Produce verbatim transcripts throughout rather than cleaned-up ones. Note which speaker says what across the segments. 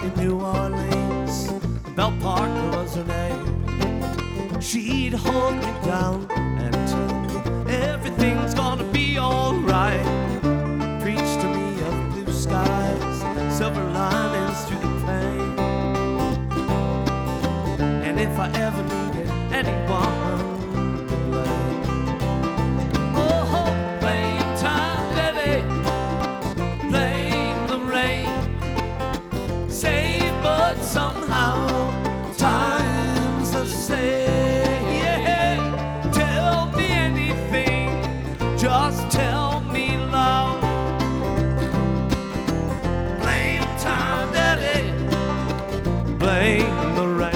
Speaker 1: in New Orleans. Belle Parker was her name. She'd hold me down and tell me everything's gonna be alright. Preach to me of blue skies, silver linings through the pain. And if I ever needed anyone to blame, oh, blame time, Daddy, blame the rain. Save, but somehow time's the same. Yeah, tell me anything, just tell me love. Blame time, Daddy, blame the rain.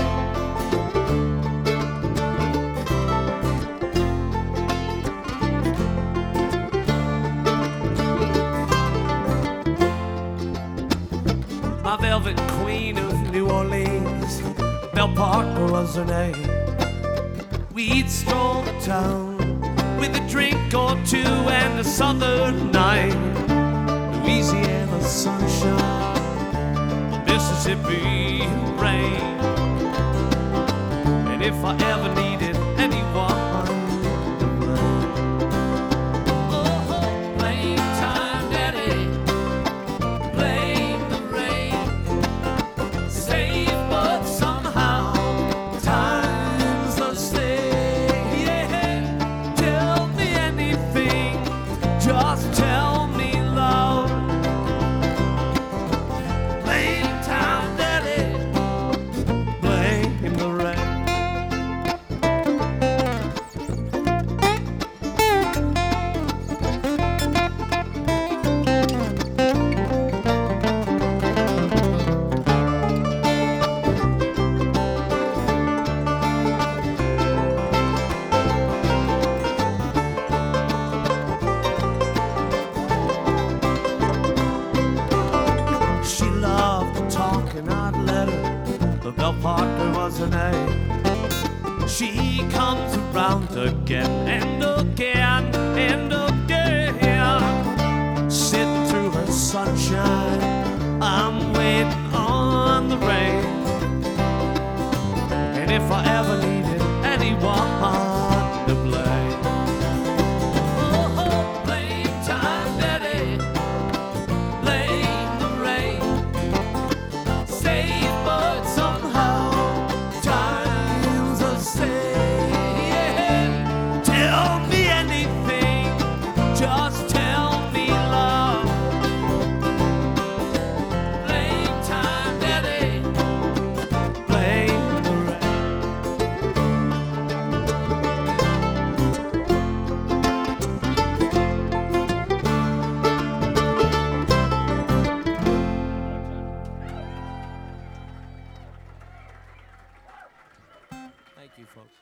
Speaker 1: My velvet queen of New Orleans, Belle Parker was her name. We'd stroll the town with a drink or two and a southern night. Louisiana sunshine, Mississippi rain. And if I ever needed anyone to blame, oh, blame time, Daddy, blame the rain. Save, but somehow time's the same. Yeah, tell me anything, just tell me love. Blame time, Daddy, blame the rain. She loved to talk and I'd let her, but Belle Parker was her name. She comes around again and again and again. Sitting through her sunshine, I'm waiting on the rain. And if I ever needed anyone to blame, oh, blame time, Daddy, blame the rain. Save, but somehow time's the same. Tell me anything, just tell me love. Blame time, Daddy, blame the rain. Thank you, folks.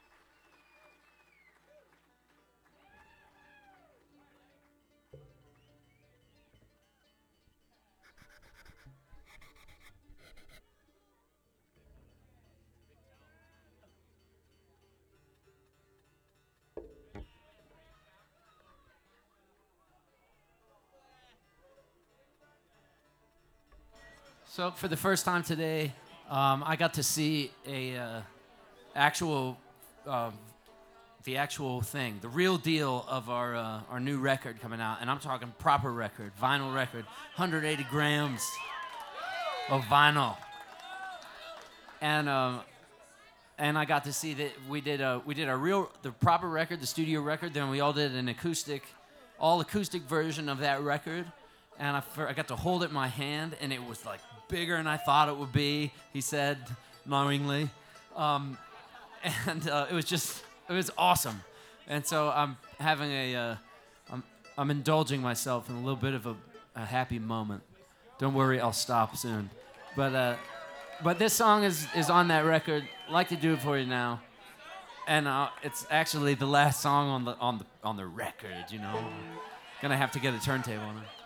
Speaker 2: So for the first time today, um, I got to see a uh, actual, uh, the actual thing, the real deal of our uh, our new record coming out, and I'm talking proper record, vinyl record, one hundred eighty grams of vinyl, and um, and I got to see that we did a we did a real the proper record, the studio record, then we all did an acoustic, all acoustic version of that record. And I, I got to hold it in my hand, and it was like bigger than I thought it would be, he said knowingly. Um, and uh, it was just, it was awesome. And so I'm having a, uh, I'm, I'm indulging myself in a little bit of a, a happy moment. Don't worry, I'll stop soon. But uh, but this song is, is on that record. I'd like to do it for you now. And uh, it's actually the last song on the, on the, on the record, you know. Gonna have to get a turntable on it.